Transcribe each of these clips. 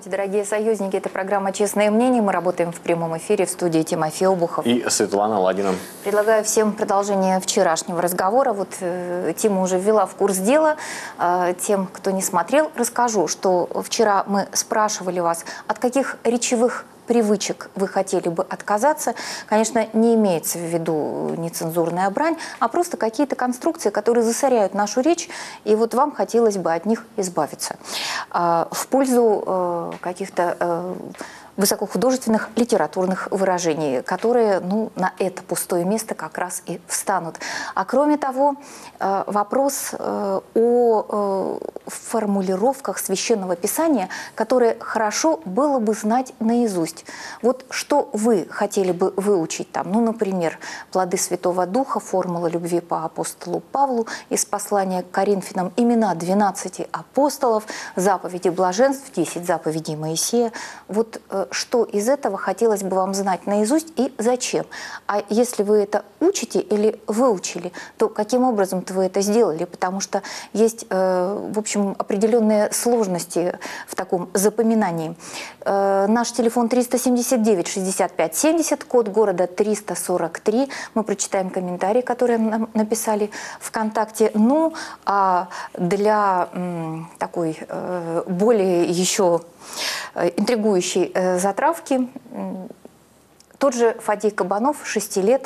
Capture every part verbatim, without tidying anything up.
Здравствуйте, дорогие союзники. Это программа «Честное мнение». Мы работаем в прямом эфире в студии Тимофей Обухов. И Светлана Ладина. Предлагаю всем продолжение вчерашнего разговора. Вот э, Тима уже ввела в курс дела. Э, тем, кто не смотрел, расскажу, что вчера мы спрашивали вас, от каких речевых привычек вы хотели бы отказаться. Конечно, не имеется в виду нецензурная брань, а просто какие-то конструкции, которые засоряют нашу речь, и вот вам хотелось бы от них избавиться. В пользу каких-то высокохудожественных литературных выражений, которые ну, на это пустое место как раз и встанут. А кроме того, вопрос о формулировках Священного Писания, которые хорошо было бы знать наизусть. Вот что вы хотели бы выучить там? Ну, например, «Плоды Святого Духа», «Формула любви по апостолу Павлу», из послания к Коринфянам имена двенадцати апостолов, заповеди блаженств, десять заповедей Моисея. Вот что из этого хотелось бы вам знать наизусть и зачем? А если вы это учите или выучили, то каким образом-то вы это сделали? Потому что есть, э, в общем, определенные сложности в таком запоминании. Э, наш телефон триста семьдесят девять шестьдесят пять семьдесят, код города триста сорок три. Мы прочитаем комментарии, которые нам написали ВКонтакте. Ну, а для м, такой э, более еще интригующей э, затравки, тот же Фадей Кабанов, шести лет,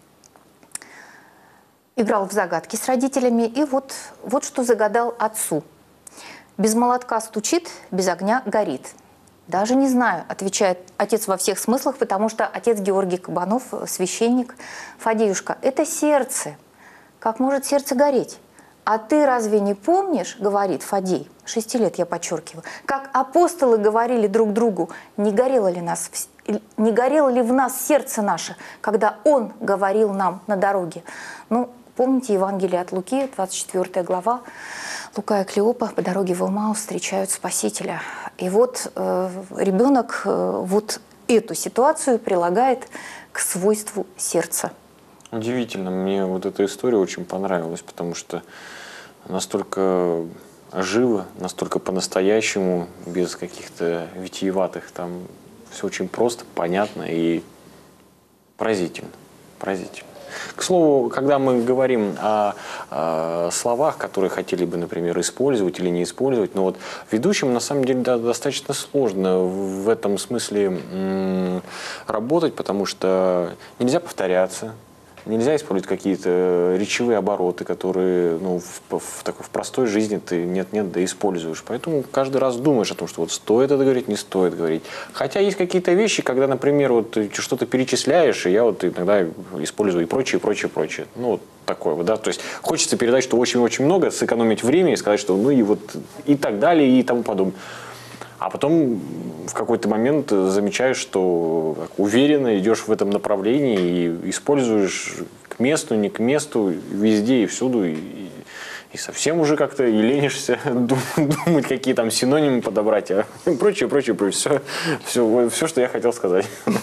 играл в загадки с родителями, и вот, вот что загадал отцу. «Без молотка стучит, без огня горит». «Даже не знаю», отвечает отец во всех смыслах, потому что отец Георгий Кабанов, священник. «Фадеюшка, это сердце. Как может сердце гореть? А ты разве не помнишь, — говорит Фадей, шести лет я подчеркиваю, — как апостолы говорили друг другу, не горело ли, нас, не горело ли в нас сердце наше, когда Он говорил нам на дороге?» Ну, помните Евангелие от Луки, двадцать четвёртая глава. Лука и Клеопа по дороге в Эмаус встречают Спасителя. И вот э, ребенок э, вот эту ситуацию прилагает к свойству сердца. Удивительно, мне вот эта история очень понравилась, потому что настолько живо, настолько по-настоящему, без каких-то витиеватых, там все очень просто, понятно и поразительно, поразительно. К слову, когда мы говорим о, о словах, которые хотели бы, например, использовать или не использовать, но вот ведущим на самом деле да, достаточно сложно в этом смысле работать, потому что нельзя повторяться. Нельзя использовать какие-то речевые обороты, которые ну, в, в, такой, в простой жизни ты нет-нет, да используешь. Поэтому каждый раз думаешь о том, что вот стоит это говорить, не стоит говорить. Хотя есть какие-то вещи, когда, например, вот ты что-то перечисляешь, и я вот иногда использую и прочее, прочее, прочее. Ну, вот такое вот, да. То есть хочется передать, что очень-очень много, сэкономить время и сказать, что ну и вот и так далее, и тому подобное. А потом в какой-то момент замечаешь, что уверенно идешь в этом направлении и используешь к месту, не к месту, везде и всюду. И, и совсем уже как-то и ленишься думать, какие там синонимы подобрать, а прочее, прочее, прочее. Все, все, все, что я хотел сказать.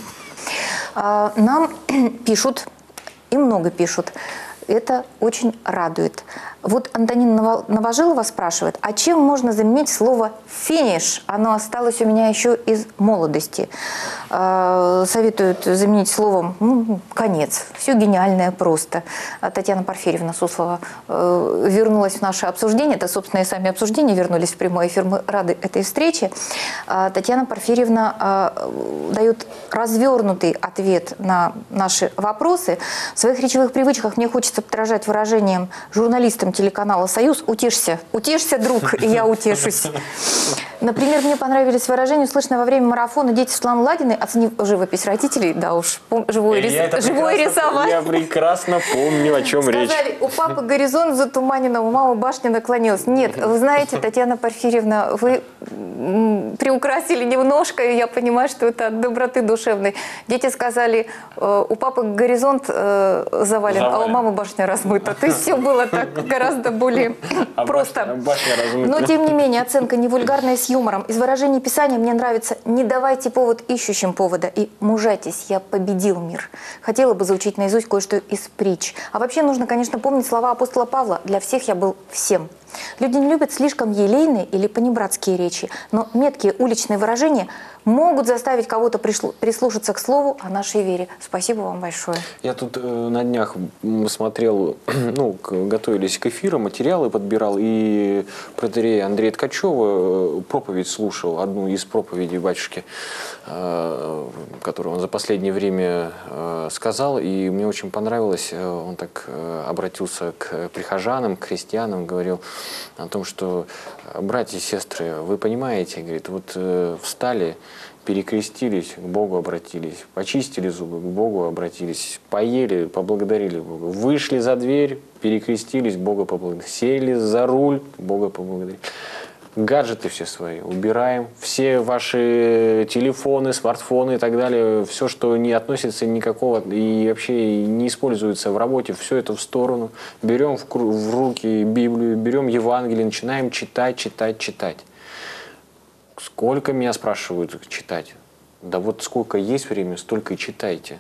Нам пишут, и много пишут. Это очень радует. Вот Антонина Новожилова спрашивает, а чем можно заменить слово «финиш»? Оно осталось у меня еще из молодости. Э, советуют заменить словом ну, «конец». Все гениальное просто. А Татьяна Порфирьевна Суслова э, вернулась в наше обсуждение. Это, собственно, и сами обсуждения вернулись в прямой эфир. Мы рады этой встрече. Э, Татьяна Порфирьевна э, дает развернутый ответ на наши вопросы. В своих речевых привычках мне хочется подражать выражениям журналистам телеканала «Союз». Утешься, утешься, друг, и я утешусь. Например, мне понравились выражения, услышанные во время марафона «Дети Светланы Ладиной», оценив живопись родителей, да уж, живое, рис... живое рисование. Я прекрасно помню, о чем Сказали, речь. Сказали, у папы горизонт затуманен, у мамы башня наклонилась. Нет, вы знаете, Татьяна Порфирьевна, вы приукрасили немножко, и я понимаю, что это от доброты душевной. Дети сказали, у папы горизонт завален, завален. а у мамы башня размыта. То есть все было так гораздо более а просто. Башня, башня Но тем не менее, оценка не вульгарная, с юмором. Из выражений Писания мне нравится «не давайте повод ищущим повода» и «мужайтесь, я победил мир». Хотела бы заучить наизусть кое-что из притч. А вообще нужно, конечно, помнить слова апостола Павла «для всех я был всем». Люди не любят слишком елейные или понебратские речи, но меткие уличные выражения могут заставить кого-то прислушаться к слову о нашей вере. Спасибо вам большое. Я тут э, на днях смотрел, ну, к, готовились к эфиру, материалы подбирал, и протоиерея Андрея Ткачева проповедь слушал, одну из проповедей батюшки, э, которую он за последнее время э, сказал, и мне очень понравилось, он так э, обратился к прихожанам, к христианам, говорил о том, что, братья и сестры, вы понимаете, говорит, вот э, встали, перекрестились, к Богу обратились, почистили зубы, к Богу обратились, поели, поблагодарили Бога, вышли за дверь, перекрестились, Бога поблагодарили, сели за руль, Бога поблагодарили. Гаджеты все свои убираем, все ваши телефоны, смартфоны и так далее, все, что не относится никакого и вообще не используется в работе, все это в сторону. Берем в, в руки Библию, берем Евангелие, начинаем читать, читать, читать. Сколько меня спрашивают читать? Да вот сколько есть время, столько и читайте.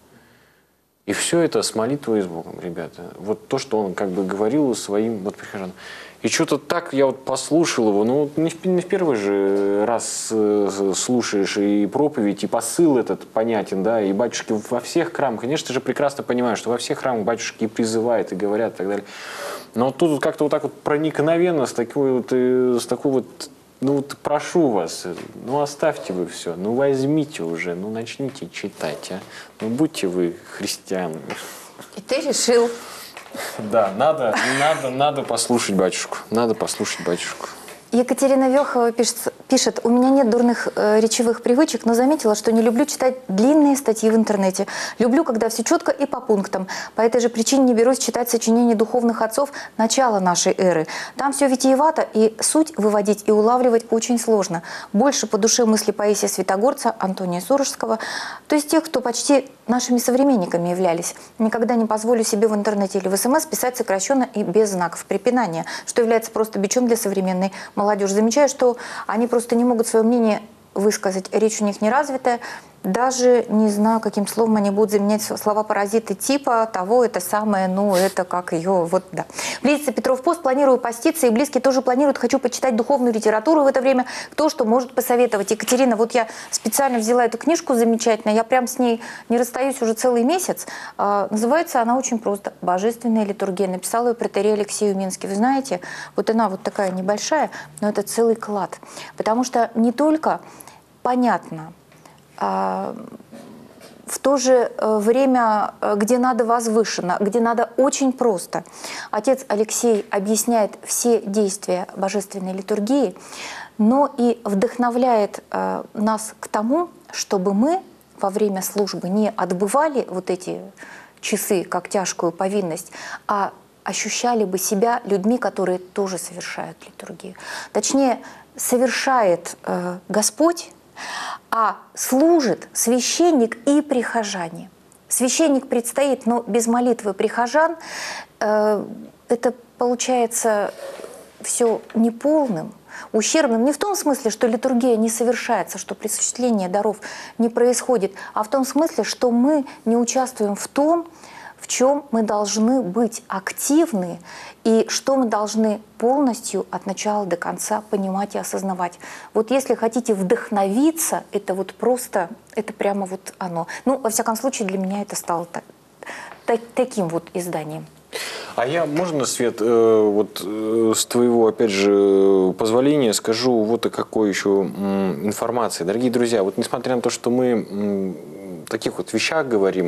И все это с молитвой и с Богом, ребята. Вот то, что он как бы говорил своим вот прихожанам. И что-то так я вот послушал его, ну не в, не в первый же раз э, слушаешь и проповедь, и посыл этот понятен, да, и батюшки во всех храмах, конечно же, прекрасно понимаю, что во всех храмах батюшки и призывают, и говорят, и так далее. Но вот тут как-то вот так вот проникновенно, с такой вот, э, с такой вот, ну вот прошу вас, ну оставьте вы все, ну возьмите уже, ну начните читать, а. Ну будьте вы христианами. И ты решил. Да, надо, надо, надо послушать батюшку. Надо послушать батюшку. Екатерина Вехова пишет, пишет, у меня нет дурных э, речевых привычек, но заметила, что не люблю читать длинные статьи в интернете. Люблю, когда все четко и по пунктам. По этой же причине не берусь читать сочинения духовных отцов начала нашей эры. Там все витиевато, и суть выводить и улавливать очень сложно. Больше по душе мысли Паисия Святогорца, Антония Сурожского, то есть тех, кто почти нашими современниками являлись. Никогда не позволю себе в интернете или в СМС писать сокращенно и без знаков препинания, что является просто бичом для современной молодежи. Замечаю, что они просто не могут свое мнение высказать. Речь у них не развитая. Даже не знаю, каким словом они будут заменять слова паразиты типа того, это самое, ну, это как ее, вот, да. Близится Петров пост, планирую поститься, и близкие тоже планируют. Хочу почитать духовную литературу в это время. Кто что может посоветовать? Екатерина, вот я специально взяла эту книжку замечательно, я прям с ней не расстаюсь уже целый месяц. А, называется она очень просто «Божественная литургия». Написала ее протоиерей Алексей Уминский. Вы знаете, вот она вот такая небольшая, но это целый клад. Потому что не только понятно, в то же время, где надо возвышенно, где надо очень просто. Отец Алексей объясняет все действия божественной литургии, но и вдохновляет нас к тому, чтобы мы во время службы не отбывали вот эти часы как тяжкую повинность, а ощущали бы себя людьми, которые тоже совершают литургию. Точнее, совершает Господь, а служит священник и прихожане. Священник предстоит, но без молитвы прихожан э, это получается все неполным, ущербным. Не в том смысле, что литургия не совершается, что присуществление даров не происходит, а в том смысле, что мы не участвуем в том, в чем мы должны быть активны и что мы должны полностью от начала до конца понимать и осознавать. Вот если хотите вдохновиться, это вот просто, это прямо вот оно. Ну, во всяком случае, для меня это стало так, так, таким вот изданием. А я, можно, Свет, э, вот э, с твоего, опять же, позволения скажу вот о какой еще м, информации. Дорогие друзья, вот несмотря на то, что мы м, таких вот вещах говорим,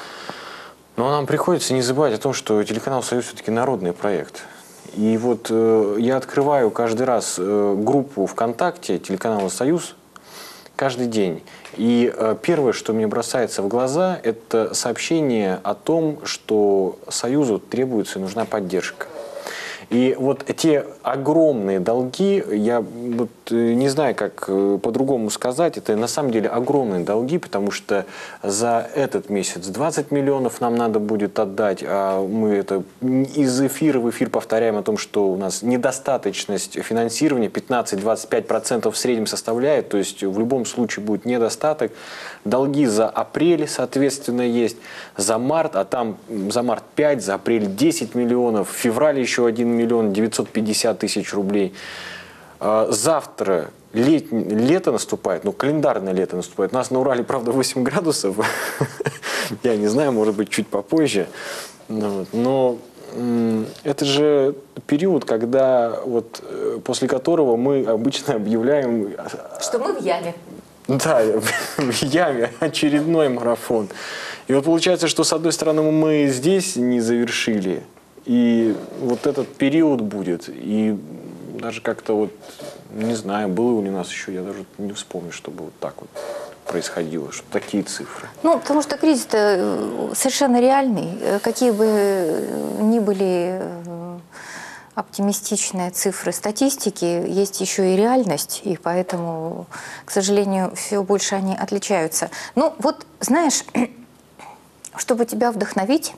но нам приходится не забывать о том, что телеканал «Союз» все-таки народный проект. И вот э, я открываю каждый раз э, группу ВКонтакте телеканала «Союз» каждый день. И э, первое, что мне бросается в глаза, это сообщение о том, что «Союзу» требуется и нужна поддержка. И вот те огромные долги, я вот не знаю, как по-другому сказать, это на самом деле огромные долги, потому что за этот месяц двадцать миллионов нам надо будет отдать, а мы это из эфира в эфир повторяем о том, что у нас недостаточность финансирования пятнадцать-двадцать пять процентов в среднем составляет, то есть в любом случае будет недостаток. Долги за апрель, соответственно, есть, за март, а там за март пять, за апрель десять миллионов, в феврале еще один миллион. миллиона девятьсот пятьдесят тысяч рублей. А завтра лет, лето наступает, ну, календарное лето наступает. У нас на Урале, правда, восемь градусов. Я не знаю, может быть, чуть попозже. Но это же период, когда вот после которого мы обычно объявляем... Что мы в яме. Да, в яме очередной марафон. И вот получается, что с одной стороны мы здесь не завершили, и вот этот период будет, и даже как-то вот, не знаю, было у нас еще, я даже не вспомню, чтобы вот так вот происходило, что такие цифры. Ну, потому что кризис-то совершенно реальный. Какие бы ни были оптимистичные цифры статистики, есть еще и реальность, и поэтому, к сожалению, все больше они отличаются. Ну, вот, знаешь, чтобы тебя вдохновить,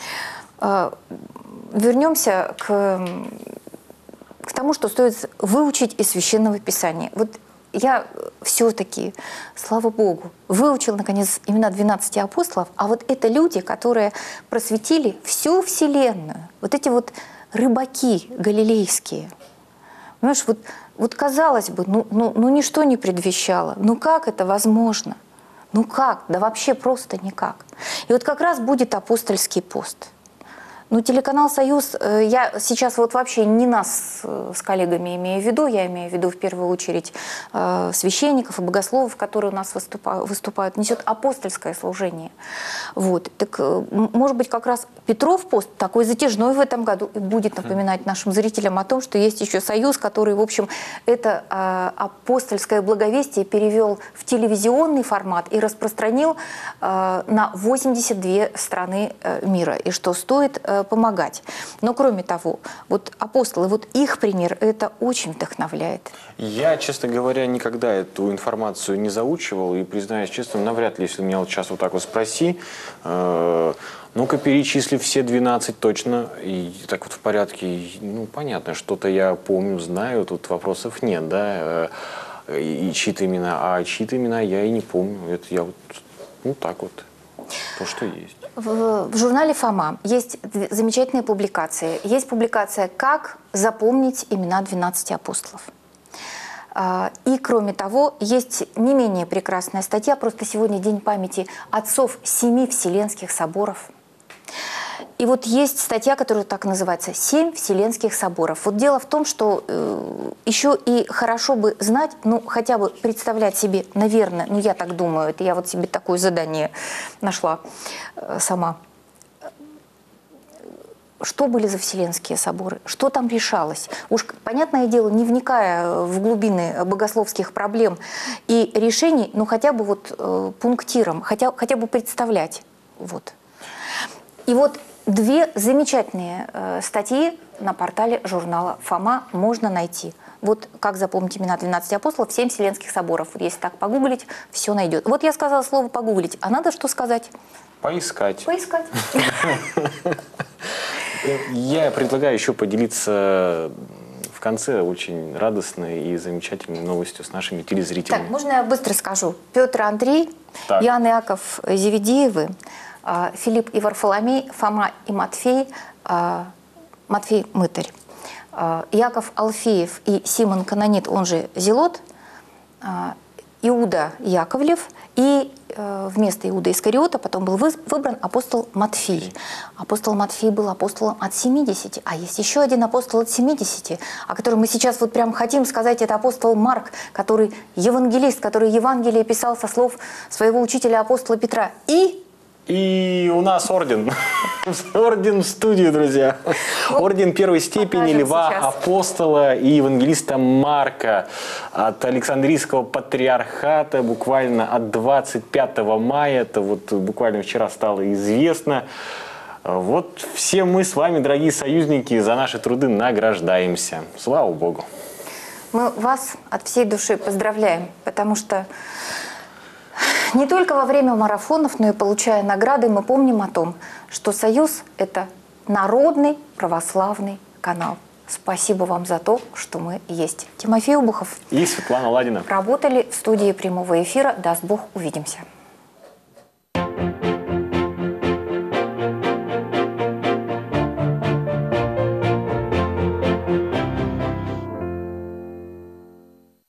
вернемся к, к тому, что стоит выучить из Священного Писания. Вот я все-таки, слава Богу, выучил, наконец, имена двенадцати апостолов, а вот это люди, которые просветили всю Вселенную. Вот эти вот рыбаки галилейские. Понимаешь, вот, вот казалось бы, ну, ну, ну ничто не предвещало. Ну как это возможно? Ну как? Да вообще просто никак. И вот как раз будет апостольский пост. Ну, телеканал «Союз», я сейчас вот вообще не нас с коллегами имею в виду, я имею в виду в первую очередь священников и богословов, которые у нас выступают, выступают несет апостольское служение. Вот. Так, может быть, как раз Петров пост такой затяжной в этом году и будет напоминать нашим зрителям о том, что есть еще «Союз», который, в общем, это апостольское благовестие перевел в телевизионный формат и распространил на восемьдесят две страны мира, и что стоит помогать. Но кроме того, вот апостолы, вот их пример, это очень вдохновляет. Я, честно говоря, никогда эту информацию не заучивал, и, признаюсь честно, навряд ли, если меня вот сейчас вот так вот спроси, э, ну-ка перечисли все двенадцать точно, и так вот в порядке, ну, понятно, что-то я помню, знаю, тут вопросов нет, да, э, и чьи-то имена, а чьи-то имена я и не помню, это я вот, ну, так вот, то, что есть. В, в журнале «Фома» есть замечательные публикации. Есть публикация «Как запомнить имена двенадцати апостолов». И, кроме того, есть не менее прекрасная статья, просто сегодня день памяти отцов семи Вселенских соборов. И вот есть статья, которая так называется «Семь Вселенских соборов». Вот дело в том, что э, еще и хорошо бы знать, ну, хотя бы представлять себе, наверное, ну, я так думаю, это я вот себе такое задание нашла э, сама. Что были за Вселенские соборы? Что там решалось? Уж, понятное дело, не вникая в глубины богословских проблем и решений, ну, хотя бы вот э, пунктиром, хотя, хотя бы представлять. Вот. И вот две замечательные э, статьи на портале журнала «Фома» можно найти. Вот как запомнить имена двенадцати апостолов, семь Вселенских соборов. Вот если так погуглить, все найдет. Вот я сказала слово «погуглить», а надо что сказать? Поискать. Поискать. Я предлагаю еще поделиться в конце очень радостной и замечательной новостью с нашими телезрителями. Так, можно я быстро скажу? Петр Андрей, Так. Иоанн Иаков Зеведеевы, Филипп и Варфоломей, Фома и Матфей, Матфей Мытарь, Иаков Алфеев и Симон Канонит, он же Зелот, Иуда Яковлев, и вместо Иуда Искариота потом был выбран апостол Матфей. Апостол Матфей был апостолом от семидесяти, а есть еще один апостол от семидесяти, о котором мы сейчас вот прям хотим сказать, это апостол Марк, который евангелист, который Евангелие писал со слов своего учителя апостола Петра. И... И у нас орден. Орден в студии, друзья. Орден первой степени Льва Апостола и евангелиста Марка от Александрийского патриархата буквально от двадцать пятого мая. Это вот буквально вчера стало известно. Вот все мы с вами, дорогие союзники, за наши труды награждаемся. Слава Богу. Мы вас от всей души поздравляем, потому что не только во время марафонов, но и получая награды, мы помним о том, что «Союз» – это народный православный канал. Спасибо вам за то, что мы есть. Тимофей Обухов и Светлана Ладина работали в студии прямого эфира. Даст Бог, увидимся.